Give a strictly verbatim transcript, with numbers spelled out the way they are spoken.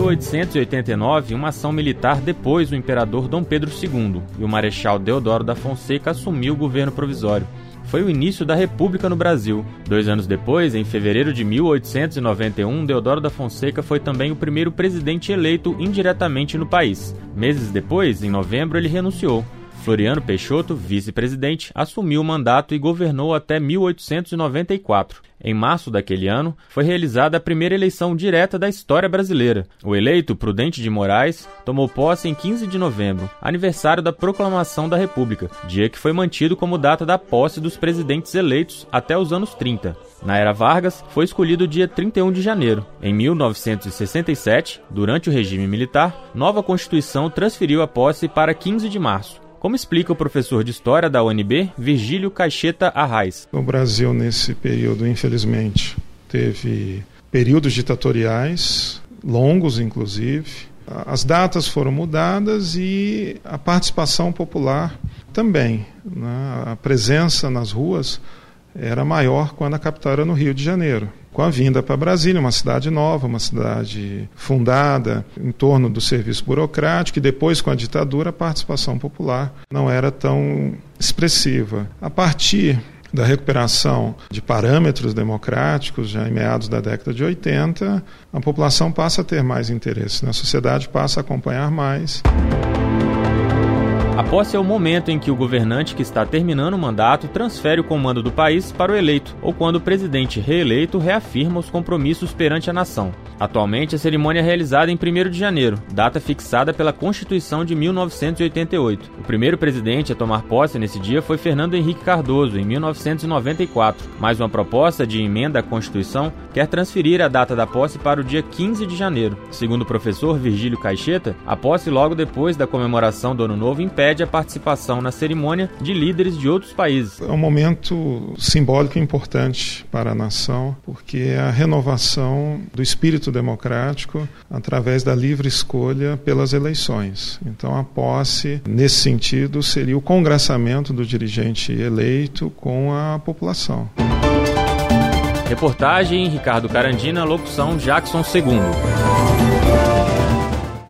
mil oitocentos e oitenta e nove, uma ação militar depôs o imperador Dom Pedro segundo e o marechal Deodoro da Fonseca assumiu o governo provisório. Foi o início da República no Brasil. Dois anos depois, em fevereiro de mil oitocentos e noventa e um, Deodoro da Fonseca foi também o primeiro presidente eleito indiretamente no país. Meses depois, em novembro, ele renunciou. Floriano Peixoto, vice-presidente, assumiu o mandato e governou até mil oitocentos e noventa e quatro. Em março daquele ano, foi realizada a primeira eleição direta da história brasileira. O eleito, Prudente de Moraes, tomou posse em quinze de novembro, aniversário da proclamação da República, dia que foi mantido como data da posse dos presidentes eleitos até os anos trinta. Na era Vargas, foi escolhido o dia trinta e um de janeiro. Em mil novecentos e sessenta e sete, durante o regime militar, nova Constituição transferiu a posse para quinze de março. Como explica o professor de História da U N B, Virgílio Caixeta Arraes. O Brasil, nesse período, infelizmente, teve períodos ditatoriais, longos inclusive. As datas foram mudadas e a participação popular também, né? A presença nas ruas era maior quando a capital era no Rio de Janeiro. Com a vinda para Brasília, uma cidade nova, uma cidade fundada em torno do serviço burocrático, e depois, com a ditadura, a participação popular não era tão expressiva. A partir da recuperação de parâmetros democráticos, já em meados da década de oitenta, a população passa a ter mais interesse, né? A sociedade passa a acompanhar mais. A posse é o momento em que o governante que está terminando o mandato transfere o comando do país para o eleito, ou quando o presidente reeleito reafirma os compromissos perante a nação. Atualmente, a cerimônia é realizada em primeiro de janeiro, data fixada pela Constituição de mil novecentos e oitenta e oito. O primeiro presidente a tomar posse nesse dia foi Fernando Henrique Cardoso, em mil novecentos e noventa e quatro, mas uma proposta de emenda à Constituição quer transferir a data da posse para o dia quinze de janeiro. Segundo o professor Virgílio Caixeta, a posse logo depois da comemoração do Ano Novo impede a participação na cerimônia de líderes de outros países. É um momento simbólico e importante para a nação, porque é a renovação do espírito democrático através da livre escolha pelas eleições. Então, a posse, nesse sentido, seria o congraçamento do dirigente eleito com a população. Reportagem Ricardo Carandina, locução Jackson Segundo.